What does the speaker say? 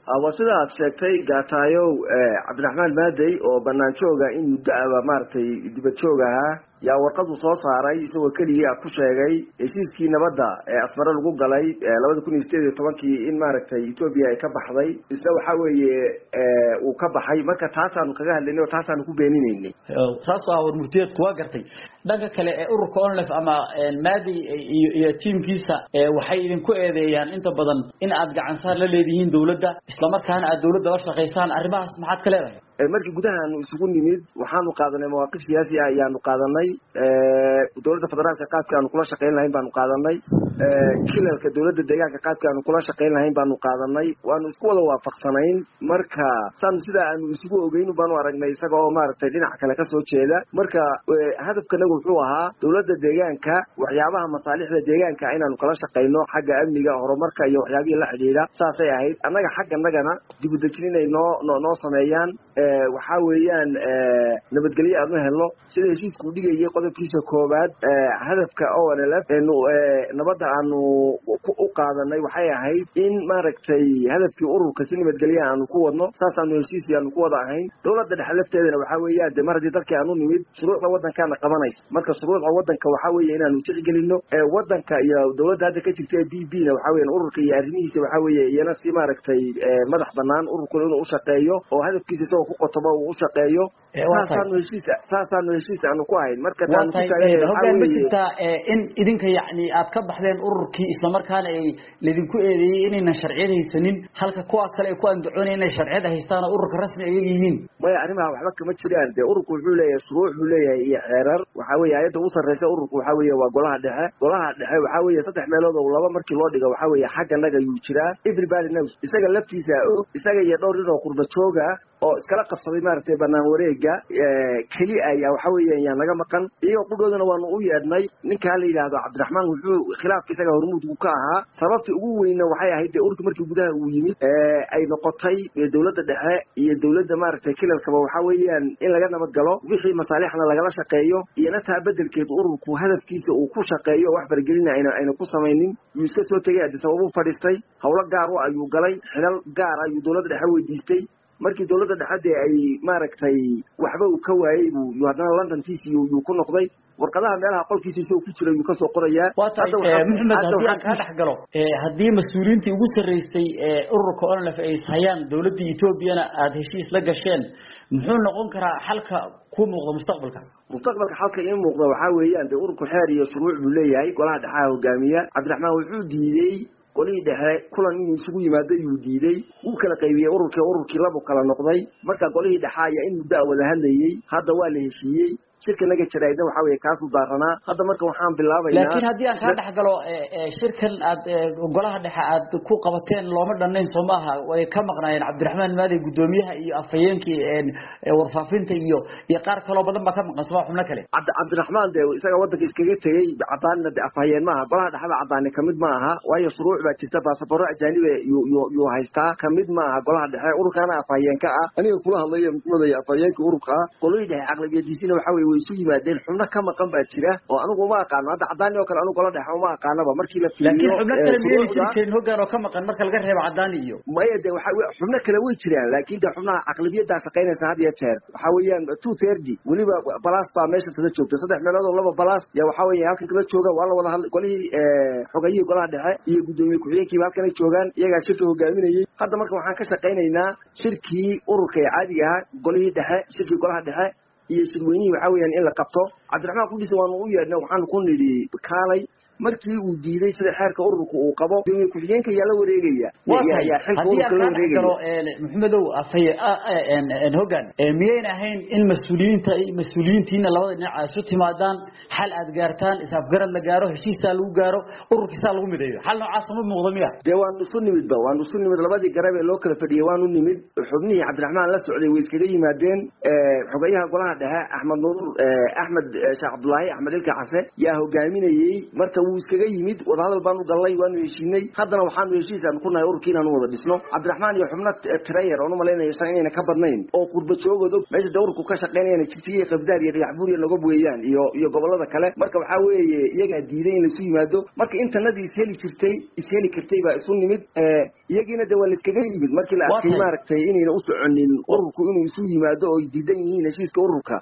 sida aad sheegtay gaataayo Cabdiraxmaan Maaday oo banaan jooga in muddo maartay dibad joog ahaa yaa warqad soo saaray isagoo kaliya ku sheegay heshiiskii nabadda ee Asmara lagu galay 2018 in maartay Ethiopia ay ka baxday isla waxa weeye uu ka baxay marka taasaan kaga hadlaynay oo taasaan ku beeninaynay saas waa warmurtiyeed kuwa gartay dhanka kale ee ururka ONLF ama Maaday iyo teamkiisa waxay idin ku eedeeyaan inta badan in aad gacan saar la leedihiin dawladda isla markaana aad dawladda la shaqeysaan arrimahaas maxaad ka leedahay markii gudaha aanu isugu nimid waxaanu qaadanay mawaqif siyaasi ah ayaanu qaadanay dawladda federaalka qaadka aanu kula shaqeyn lahayn baanu qaadanay kilalka dawladda deegaanka qaadka aanu kula shaqeyn lahayn baanu qaadanay waanu isku wada waafaqsanayn marka sida aanu isugu ogeyn baanu aragnay isagoo maartay dhinac kale ka soo jeeda marka hadafkanagu wuxuu ahaa dawladda deegaanka waxyaabaha masaalixda deegaanka inaanu kala shaqeyno xagga amniga horumarka iyo waxyaabaha la xiriira saasay ahayd annaga xagganagana dib u dejin inay noo sameeyaan waxa weeyaan nabadgelyo aanu helno sida heshiisku dhigayay qodobkiisa koobaad hadafka ONLF nabadda aanu u qaadanay waxay ahayd in maaragtay hadafkii ururka si nabadgelyo aanu ku wadno saasaanu heshiis aanu ku wada ahayn dawladda dhexe lafteedana waxa weeyaan mar haddii dalka aanu nimid shuruucda waddankaana qabanaysa marka shuruucda waddanka waxa weeye inaanu tixgelino waddanka iyo dawladda hadda ka jirta DB-na waxa weeyaan ururka iyo arrimihiisa waxa weeye iyana si maaragtay madax bannaan ururku inuu u shaqeeyo oo hadafkiisa ku qotoba uu shaqeeyo saasaanu heshiis aanu ku ahayn marka taan ku taagay in idinka yaani aad ka baxdeen ururkii isla markaana ay ledinku eedeeyay inayna sharciyada haysanin halka kuwa kale ay ku andacoonayeen inay sharciyada haystaan ururka rasmi ay yihiin maya arrimaha waxba kama jiraan de ururku wuxuu leeyahay shuruuc uu leeyahay iyo xeerar waxa weeye ayada ugu sarreysa ururku waxa weeye waa golaha dhexe waxa weeye saddex meelood oo laba markii loo dhigo waxa weeye xagga naga yuu jiraa everybody knows isaga laftiisa isaga iyo dhowr nin oo qurba jooga oo iskala qabsaday maartay banaan wareega kali ayaa waxa weeyaan yaa naga maqan iyo qudhoodana waanu u yeedhnay ninka la yiraahdo Cabdiraxmaan wuxuu khilaafka isaga hormuud ku ka ahaa sababta ugu weyn waxay ahayd ururka markii gudaha uu yimid ay noqotay dawladda dhexe iyo dawladda maartay kilalkaba waxa weeyaan in laga nabad galo wixii masaalixna lagala shaqeeyo iyo taa bedelkeed ururku hadafkiisa uu ku shaqeeyo wax fargelina ayna ku sameeynin uu iska soo tagay hadda sabab fadhiistay hawlo gaar ah ayuu galay xilal gaar ah ayuu dawladda dhexe weydiistay markii dawladda dhexe ay maaragtay waxba uu ka waayay uu hadana London TC uu ku noqday warqadaha meelaha qolkiisa soo ku jiray uu ka soo qoraya hadda Maxamed ka dhaxgalo hadii mas'uuliyiintii ugu sareysay ururka ONLF ay hayaan dawladda Ethiopia aad heshiis la gasheen muxuu noqon karaa xalka ku muuqda mustaqbalka xalka in muuqda waxa weeyaan ururku xeer iyo shuruuc uu leeyahay golaha dhexe hogaamiya Cabdiraxmaan wuxuu diiday qolii dhexe kulan inuu isugu yimaado uu diiday uu kala qaybiyay ururkii labo kala noqday marka qolii dhexe ayaa in muddo wada hadlayay hadda waa la heshiiyey shirka naga jiraayna waxa weeye kaas u daarana hadda marka waxaan bilaabaynaa laakiin haddii aan ka dhaxgalo shirkan aad golaha dhexe aad ku qabateen looma dhaneyn Soomaha way ka maqnaayeen Cabdiraxmaan Maaday gudoomiyaha iyo afhayeenkii warfaafinta iyo qaar kale oo badan ba ka maqan Soomaa xubno kale Cabdiraxmaan isaga wadanka iskaga tagay cadaanna afhayeen maaha golaha dhexe cadaanna kamid maaha waayo shuruuc baa jirta baasaboor ajnabi iyo haystaa kamid maaha golaha dhexe ururkana afhayeenka ah aniga kula hadlayo mudada afhayeenka ururka qolii dhexe aqlabiyadiisina waxa way isu yimaadeen xubno ka maqan baa jira oo anigu ma aqaan hadda cadaan oo kale anigu golaha dhexe ma aqaanaba markii la fiiriyo laakiin xubno kale miyay jireen hoggaan oo ka maqan marka laga reebo cadaan iyo mayade waxa xubno kale way jiraan laakiin xubnaha aqlabiyada shaqeynaysa had iyo jeer waxa weeyaan 230 waliba balaas baa meesha tada joogta saddex meelood oo laba balaas ya waxa weeyaan halkan kala jooga waa la wada hadlay golihii xogayihi golaha dhexe iyo gudoomiye ku-xigeenkii halkan ay joogaan iyaga shirka hogaaminayay hadda marka waxaan ka shaqeynaynaa shirkii ururka caadiga ah golihii dhexe shirkii golaha dhexe iyo shirweynihii waxa weeyaan in la qabto Cabdiraxmaan Qudis waanu u yeedhnay waxaan ku nidhi kaalay markii uu diiday sida xeerka ururka uu qabo ku xigeenka yaa la wareegaya yaa xilka ururka la wareegaya Maxamedow hoggaan miyayna ahayn in mas'uuliyiintiina labada dhinac isu timaadaan xal aad gaartaan isafgarad la gaaro heshiisa lagu gaaro ururkiisa lagu mideeyo xal noocaas ma muuqdo miya waanu isu nimid labadii garab ee loo kala fadhiyay waanu nimid xubnihii Cabdiraxmaan la socday way iskaga yimaadeen xogayaha golaha dhexe Axmed Sheekh Cabdullaahi Axmed Ilka Xase yaa hogaaminayay marka wuu iskaga yimid wadahadal baanu galnay waanu heshiinay haddana waxaanu heshiis aan ku nahay ururkii inaanu wada dhisno cabdiraxmaan iyo xubno trayer oo malaynayo shan inayna ka badnayn oo qurba joogooda meesha dawrku ka shaqeynayaan jigjiga qabdaar iyo yaxbuur iyo nagob weeyaan iyo gobolada kale marka waxaa weeye iyagaa diiday in laisu yimaado marka intanadii isheli kartay baa isu nimid iyagiina de waa la iskaga yimid markii la arkay maaragtay inayna u soconin ururku inuu isu yimaado oo diidan yihiin heshiiska ururka